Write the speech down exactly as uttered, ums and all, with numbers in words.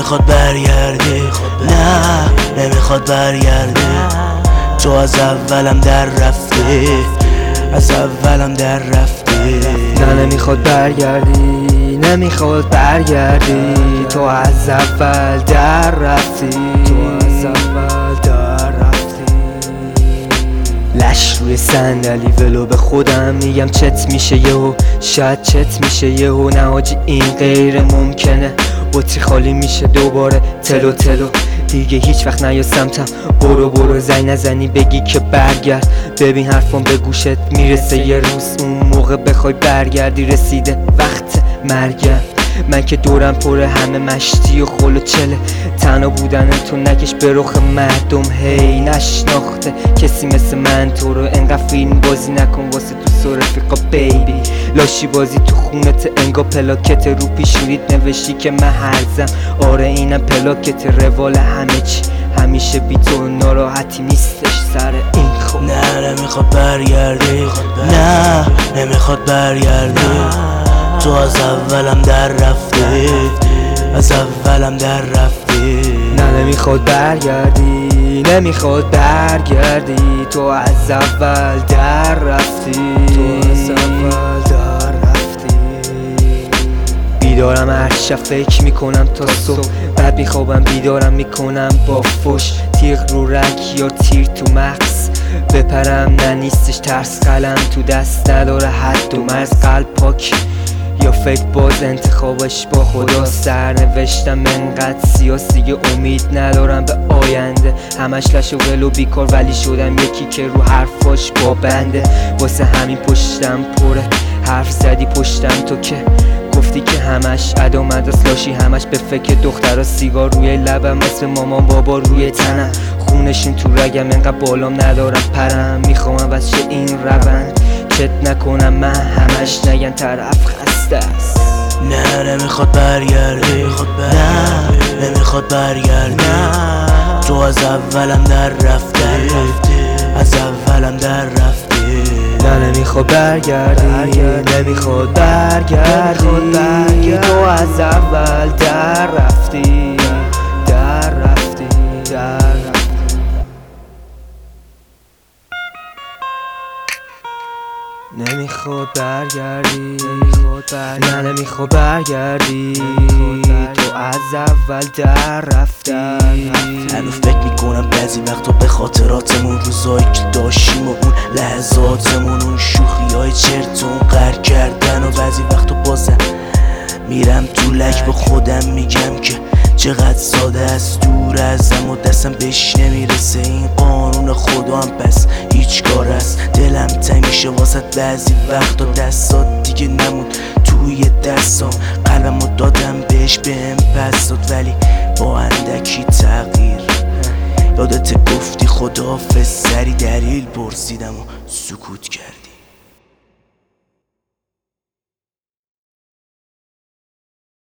نمیخواد برگردی، نه نمیخواد برگردی. تو از اولم در رفتی، از اولم در رفتی. نه نمیخواد برگردی، نمیخواد برگردی. تو از اول در رفتی، تو از اول در رفتی. لش روی صندلی ولو به خودم میگم چت میشه یهو، شاید چت میشه یهو. نه حاجی این غیر ممکنه، بطری خالی میشه دوباره تلو تلو. دیگه هیچ وقت نیا سمتم، برو برو زنگ نزنی بگی که برگرد. ببین حرفم به گوشت میرسه، یه روز اون موقع بخوای برگردی. رسیده وقت مرگم، من که دورم پره همه مشتی و خل و چله. تنها بودن تو نکش به رخ مردم، هی نشناخته کسی مثل من تو رو. انقدر فیلم بازی نکن واسه تو سر رفیقا بیبی. لاشی بازی تو خونت انگا پلاکت رو پیشونیت نوشتی که من هرزم. آره اینم پلاکت روال همه چی، همیشه بی تو ناراحتی نیستش سر این خود. نه نمیخواد برگردی، نه نمیخواد برگردی. تو از اولم در رفتی، از اولم در رفتی. نه نمیخواد برگردی، نمیخواد برگردی. تو از اول در رفتی، تو از اول در رفتی. بیدارم هر شب فکر میکنم تا صبح، بعد میخوابم بیدارم میکنم با فش. تیغ رو رگ یا تیر تو مغز، بپرم نه نیستش ترس. قلم تو دست نداره حد و مرز، قلب پاک یا فکر باز انتخابش با خدا. سرنوشتم انقدر سیاسی امید ندارم به آینده. همش لش و ول و بیکار ولی شدم یکی که رو حرفاش با بنده. واسه همین پشتم پره، حرف زدی پشتم تو که گفتی که همش ادا مدرس. لاشی همش به فکر دخترها، سیگار روی لبم مثل مامان بابا روی تنم. خونشون تو رگم انقدر بالام ندارم پرم. میخوام بچه این روند چت نکنم من، همش نگن طرف خسته است. نه نمیخواد برگردی، نه نمیخواد برگردی. تو از اولم در رفتی، از اولم در رفتی. نه نمیخواد برگردی، نمیخواد برگردی. تو از اول در رفتی، در رفتی، در رفتی. نمیخواد برگردی، نه نمیخواد برگردی. تو از اول در رفتی. هنو فکر میکنم بعضی وقتا به خاطراتمون، روزایی که داشتیم و اون لحظاتمون، اون شوخی های چرت و اون قهر کردن. و بعضی وقتا بازم میرم تو لک با خودم میگم که چقدر ساده است دور ازم و دستم بهش نمیرسه. این قانون خدا هم پس هیچ کار است. دلم تنگ میشه واسط بعضی وقتا، دستات دیگه نموند توی دستام. قلبمو دادم بهش بهم پس داد ولی با اندکی تغییر. یادت گفتی خداحافظ، سری دلیل پرسیدم و سکوت کرد.